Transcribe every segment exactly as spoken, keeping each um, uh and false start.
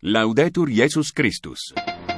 Laudetur Jesus Christus.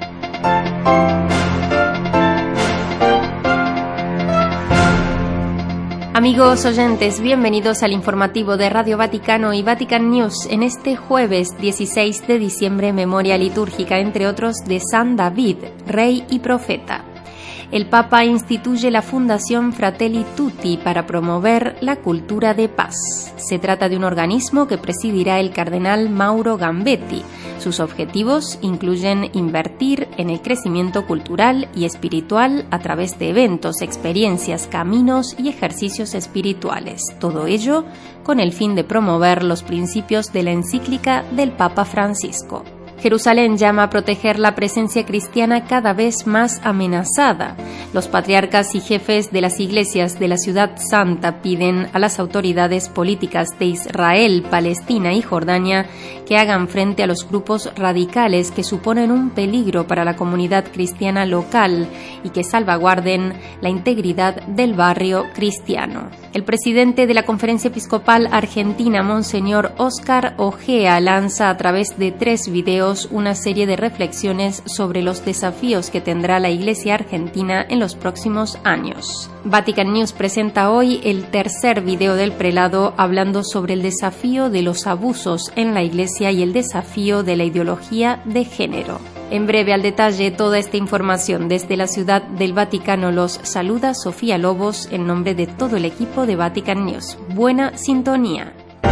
Amigos oyentes, bienvenidos al informativo de Radio Vaticano y Vatican News en este jueves dieciséis de diciembre, memoria litúrgica, entre otros, de San David, rey y profeta. El Papa instituye la Fundación Fratelli Tutti para promover la cultura de paz. Se trata de un organismo que presidirá el cardenal Mauro Gambetti. Sus objetivos incluyen invertir en el crecimiento cultural y espiritual a través de eventos, experiencias, caminos y ejercicios espirituales. Todo ello con el fin de promover los principios de la encíclica del Papa Francisco. Jerusalén llama a proteger la presencia cristiana cada vez más amenazada. Los patriarcas y jefes de las iglesias de la Ciudad Santa piden a las autoridades políticas de Israel, Palestina y Jordania que hagan frente a los grupos radicales que suponen un peligro para la comunidad cristiana local y que salvaguarden la integridad del barrio cristiano. El presidente de la Conferencia Episcopal Argentina, Monseñor Óscar Ojea, lanza a través de tres videos una serie de reflexiones sobre los desafíos que tendrá la Iglesia argentina en los próximos años. Vatican News presenta hoy el tercer video del prelado hablando sobre el desafío de los abusos en la Iglesia y el desafío de la ideología de género. En breve, al detalle, toda esta información desde la Ciudad del Vaticano los saluda Sofía Lobos en nombre de todo el equipo de Vatican News. Buena sintonía.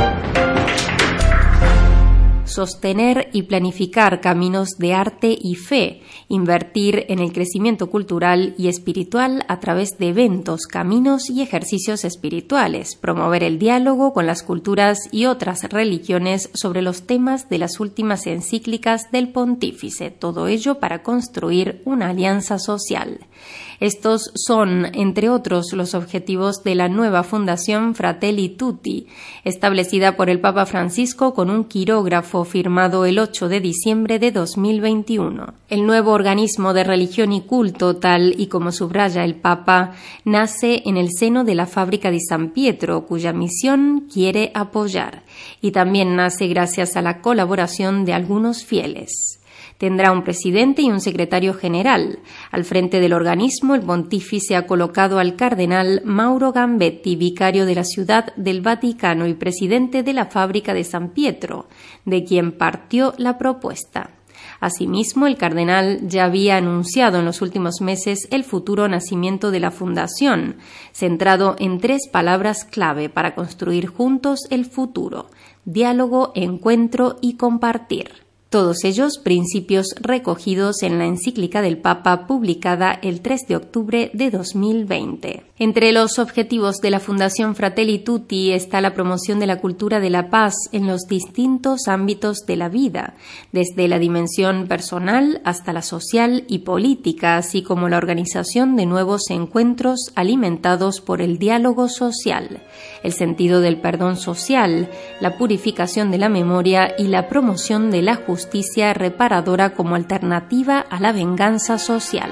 Sostener y planificar caminos de arte y fe, invertir en el crecimiento cultural y espiritual a través de eventos, caminos y ejercicios espirituales, promover el diálogo con las culturas y otras religiones sobre los temas de las últimas encíclicas del Pontífice, todo ello para construir una alianza social. Estos son, entre otros, los objetivos de la nueva Fundación Fratelli Tutti, establecida por el Papa Francisco con un quirógrafo firmado el ocho de diciembre de dos mil veintiuno. El nuevo organismo de religión y culto, tal y como subraya el Papa, nace en el seno de la Fábrica di San Pietro, cuya misión quiere apoyar, y también nace gracias a la colaboración de algunos fieles. Tendrá un presidente y un secretario general. Al frente del organismo, el pontífice ha colocado al cardenal Mauro Gambetti, vicario de la Ciudad del Vaticano y presidente de la Fábrica de San Pietro, de quien partió la propuesta. Asimismo, el cardenal ya había anunciado en los últimos meses el futuro nacimiento de la fundación, centrado en tres palabras clave para construir juntos el futuro: diálogo, encuentro y compartir. Todos ellos principios recogidos en la encíclica del Papa publicada el tres de octubre de dos mil veinte. Entre los objetivos de la Fundación Fratelli Tutti está la promoción de la cultura de la paz en los distintos ámbitos de la vida, desde la dimensión personal hasta la social y política, así como la organización de nuevos encuentros alimentados por el diálogo social, el sentido del perdón social, la purificación de la memoria y la promoción de la justicia justicia reparadora como alternativa a la venganza social.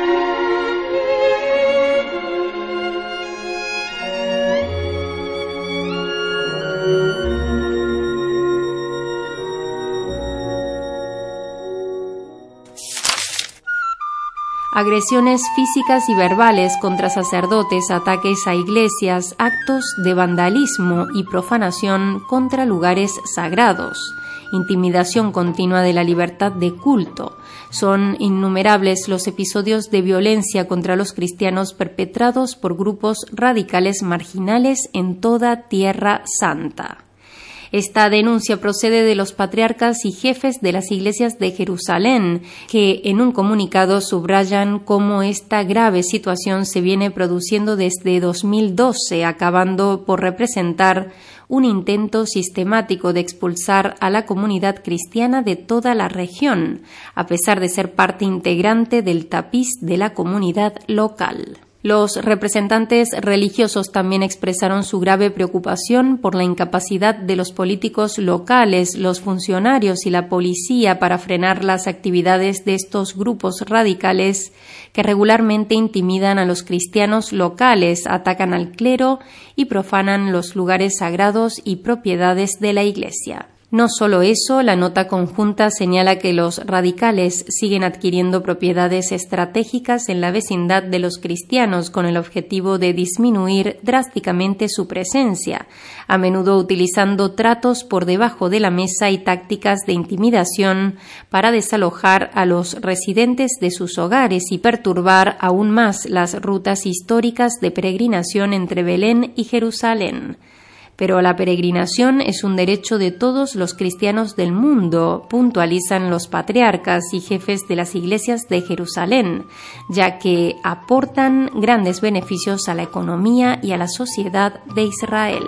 Agresiones físicas y verbales contra sacerdotes, ataques a iglesias, actos de vandalismo y profanación contra lugares sagrados, intimidación continua de la libertad de culto. Son innumerables los episodios de violencia contra los cristianos perpetrados por grupos radicales marginales en toda Tierra Santa. Esta denuncia procede de los patriarcas y jefes de las iglesias de Jerusalén, que en un comunicado subrayan cómo esta grave situación se viene produciendo desde dos mil doce, acabando por representar un intento sistemático de expulsar a la comunidad cristiana de toda la región, a pesar de ser parte integrante del tapiz de la comunidad local. Los representantes religiosos también expresaron su grave preocupación por la incapacidad de los políticos locales, los funcionarios y la policía para frenar las actividades de estos grupos radicales que regularmente intimidan a los cristianos locales, atacan al clero y profanan los lugares sagrados y propiedades de la Iglesia. No solo eso, la nota conjunta señala que los radicales siguen adquiriendo propiedades estratégicas en la vecindad de los cristianos con el objetivo de disminuir drásticamente su presencia, a menudo utilizando tratos por debajo de la mesa y tácticas de intimidación para desalojar a los residentes de sus hogares y perturbar aún más las rutas históricas de peregrinación entre Belén y Jerusalén. Pero la peregrinación es un derecho de todos los cristianos del mundo, puntualizan los patriarcas y jefes de las iglesias de Jerusalén, ya que aportan grandes beneficios a la economía y a la sociedad de Israel.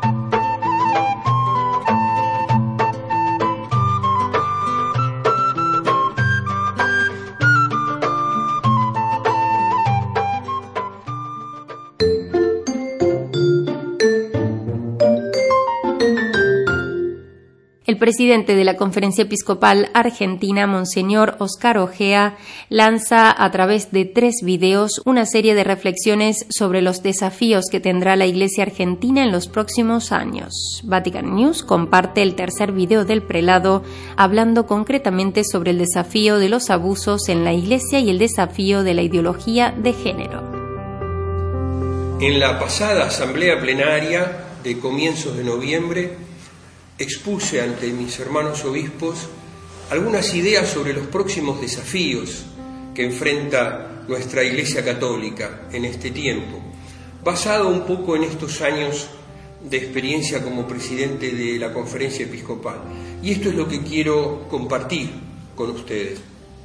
El presidente de la Conferencia Episcopal Argentina, Monseñor Oscar Ojea, lanza a través de tres videos una serie de reflexiones sobre los desafíos que tendrá la Iglesia argentina en los próximos años. Vatican News comparte el tercer video del prelado, hablando concretamente sobre el desafío de los abusos en la Iglesia y el desafío de la ideología de género. En la pasada asamblea plenaria de comienzos de noviembre, expuse ante mis hermanos obispos algunas ideas sobre los próximos desafíos que enfrenta nuestra Iglesia Católica en este tiempo, basado un poco en estos años de experiencia como presidente de la Conferencia Episcopal. Y esto es lo que quiero compartir con ustedes.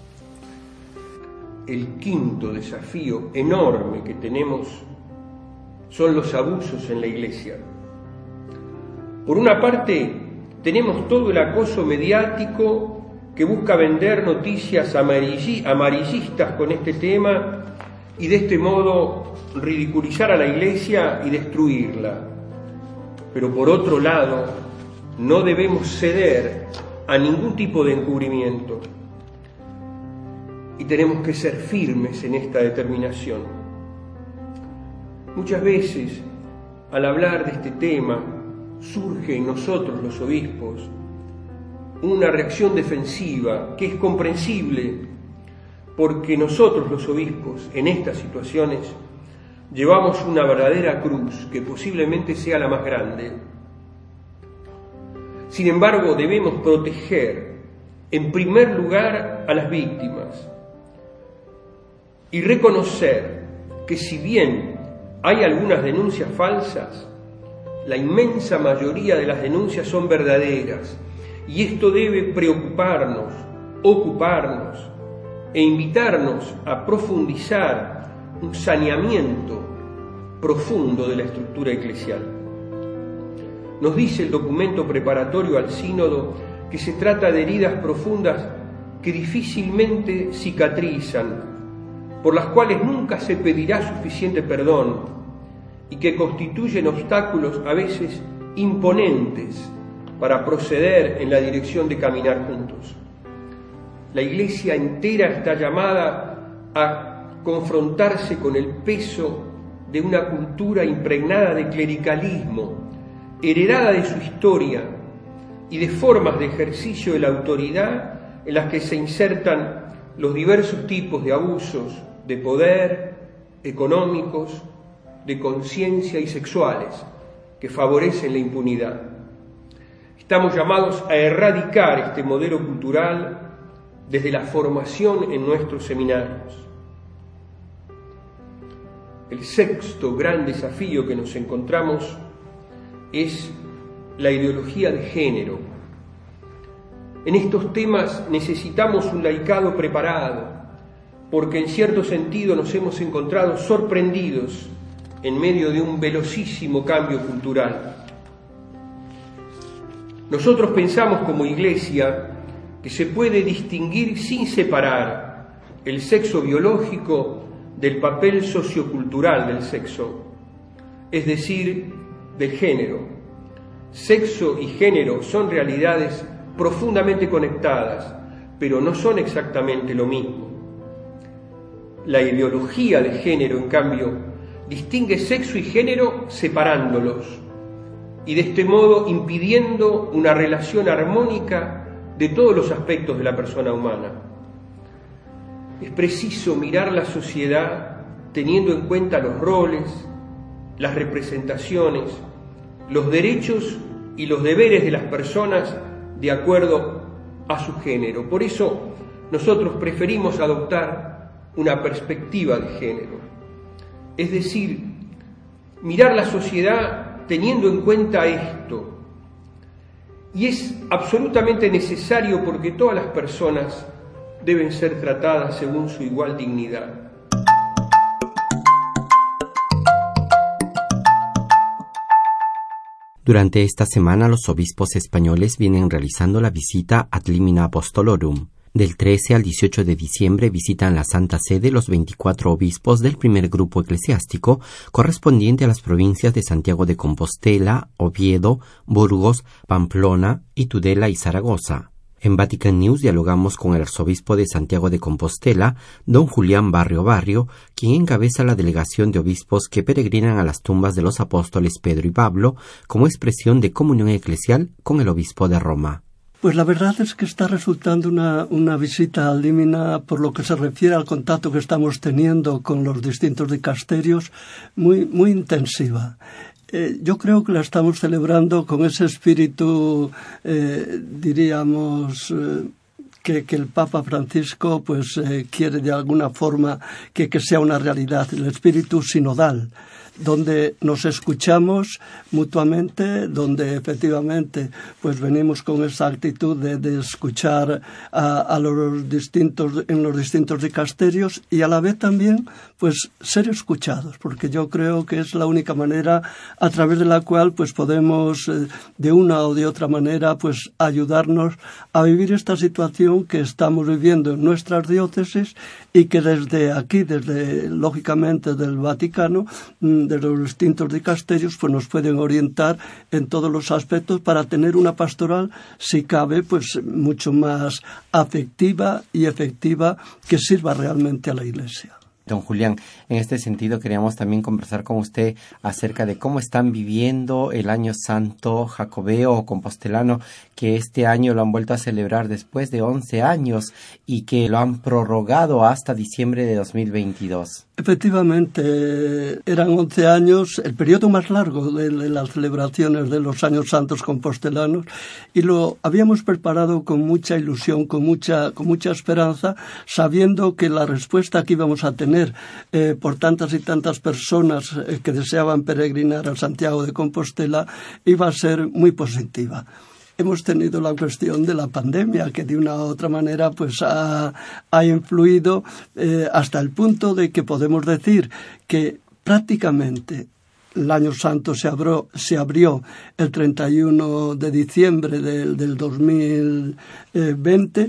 El quinto desafío enorme que tenemos son los abusos en la Iglesia. Por una parte, tenemos todo el acoso mediático que busca vender noticias amarillistas con este tema y de este modo ridiculizar a la Iglesia y destruirla. Pero por otro lado, no debemos ceder a ningún tipo de encubrimiento y tenemos que ser firmes en esta determinación. Muchas veces, al hablar de este tema, surge en nosotros los obispos una reacción defensiva que es comprensible porque nosotros los obispos en estas situaciones llevamos una verdadera cruz que posiblemente sea la más grande. Sin embargo, debemos proteger en primer lugar a las víctimas y reconocer que si bien hay algunas denuncias falsas, la inmensa mayoría de las denuncias son verdaderas y esto debe preocuparnos, ocuparnos e invitarnos a profundizar un saneamiento profundo de la estructura eclesial. Nos dice el documento preparatorio al sínodo que se trata de heridas profundas que difícilmente cicatrizan, por las cuales nunca se pedirá suficiente perdón y que constituyen obstáculos a veces imponentes para proceder en la dirección de caminar juntos. La Iglesia entera está llamada a confrontarse con el peso de una cultura impregnada de clericalismo, heredada de su historia y de formas de ejercicio de la autoridad en las que se insertan los diversos tipos de abusos de poder, económicos, de conciencia y sexuales que favorecen la impunidad. Estamos llamados a erradicar este modelo cultural desde la formación en nuestros seminarios. El sexto gran desafío que nos encontramos es la ideología de género. En estos temas necesitamos un laicado preparado, porque en cierto sentido nos hemos encontrado sorprendidos en medio de un velocísimo cambio cultural. Nosotros pensamos como Iglesia que se puede distinguir sin separar el sexo biológico del papel sociocultural del sexo, es decir, del género. Sexo y género son realidades profundamente conectadas, pero no son exactamente lo mismo. La ideología de género, en cambio, distingue sexo y género separándolos y de este modo impidiendo una relación armónica de todos los aspectos de la persona humana. Es preciso mirar la sociedad teniendo en cuenta los roles, las representaciones, los derechos y los deberes de las personas de acuerdo a su género. Por eso nosotros preferimos adoptar una perspectiva de género, es decir, mirar la sociedad teniendo en cuenta esto. Y es absolutamente necesario porque todas las personas deben ser tratadas según su igual dignidad. Durante esta semana los obispos españoles vienen realizando la visita Ad Limina Apostolorum. Del trece al dieciocho de diciembre visitan la Santa Sede los veinticuatro obispos del primer grupo eclesiástico correspondiente a las provincias de Santiago de Compostela, Oviedo, Burgos, Pamplona y Tudela y Zaragoza. En Vatican News dialogamos con el arzobispo de Santiago de Compostela, don Julián Barrio Barrio, quien encabeza la delegación de obispos que peregrinan a las tumbas de los apóstoles Pedro y Pablo como expresión de comunión eclesial con el obispo de Roma. Pues la verdad es que está resultando una, una visita Ad Limina, por lo que se refiere al contacto que estamos teniendo con los distintos dicasterios, muy, muy intensiva. Eh, yo creo que la estamos celebrando con ese espíritu, eh, diríamos, eh, que, que el Papa Francisco pues eh, quiere de alguna forma que, que sea una realidad, el espíritu sinodal, donde nos escuchamos mutuamente, donde efectivamente pues venimos con esa actitud de, de escuchar a, a los distintos en los distintos dicasterios y a la vez también pues ser escuchados, porque yo creo que es la única manera a través de la cual pues podemos eh, de una o de otra manera pues ayudarnos a vivir esta situación que estamos viviendo en nuestras diócesis y que desde aquí, desde lógicamente del Vaticano, de los distintos dicasterios, pues nos pueden orientar en todos los aspectos para tener una pastoral, si cabe, pues mucho más afectiva y efectiva que sirva realmente a la Iglesia. Don Julián, en este sentido queríamos también conversar con usted acerca de cómo están viviendo el Año Santo Jacobeo o Compostelano, que este año lo han vuelto a celebrar después de once años y que lo han prorrogado hasta diciembre de dos mil veintidós. Efectivamente, eran once años, el periodo más largo de, de las celebraciones de los Años Santos Compostelanos, y lo habíamos preparado con mucha ilusión, con mucha, con mucha esperanza, sabiendo que la respuesta que íbamos a tener eh, por tantas y tantas personas eh, que deseaban peregrinar a Santiago de Compostela iba a ser muy positiva. Hemos tenido la cuestión de la pandemia, que de una u otra manera pues ha, ha influido eh, hasta el punto de que podemos decir que prácticamente el Año Santo se abrió, se abrió el treinta y uno de diciembre del, del dos mil veinte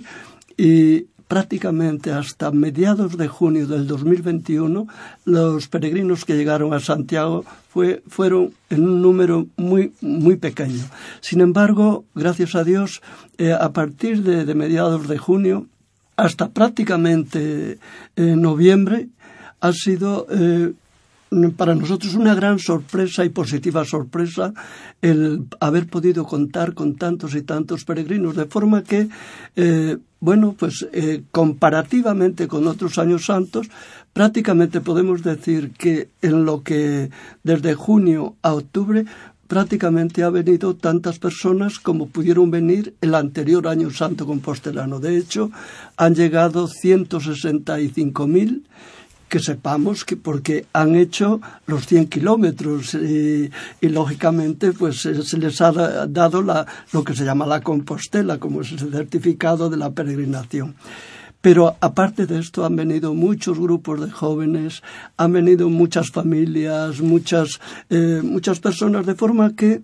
y prácticamente hasta mediados de junio del dos mil veintiuno los peregrinos que llegaron a Santiago fue, fueron en un número muy, muy pequeño. Sin embargo, gracias a Dios, eh, a partir de, de mediados de junio hasta prácticamente eh, noviembre ha sido eh, para nosotros una gran sorpresa y positiva sorpresa el haber podido contar con tantos y tantos peregrinos, de forma que, eh, bueno, pues eh, comparativamente con otros años santos, prácticamente podemos decir que en lo que desde junio a octubre prácticamente ha venido tantas personas como pudieron venir el anterior Año Santo Compostelano. De hecho, han llegado ciento sesenta y cinco mil, que sepamos que porque han hecho los cien kilómetros y, y lógicamente pues se les ha dado la, lo que se llama la Compostela, como es el certificado de la peregrinación. Pero aparte de esto han venido muchos grupos de jóvenes, han venido muchas familias, muchas, eh, muchas personas, de forma que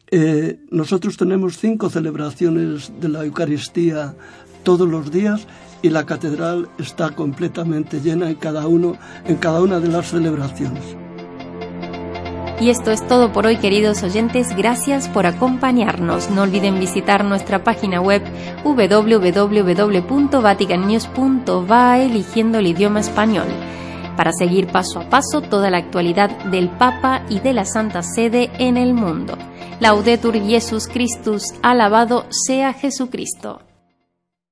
eh, nosotros tenemos cinco celebraciones de la Eucaristía todos los días y la catedral está completamente llena en cada uno, en cada una de las celebraciones. Y esto es todo por hoy, queridos oyentes. Gracias por acompañarnos. No olviden visitar nuestra página web doble u doble u doble u punto vatican news punto va eligiendo el idioma español para seguir paso a paso toda la actualidad del Papa y de la Santa Sede en el mundo. Laudetur Jesus Christus, alabado sea Jesucristo.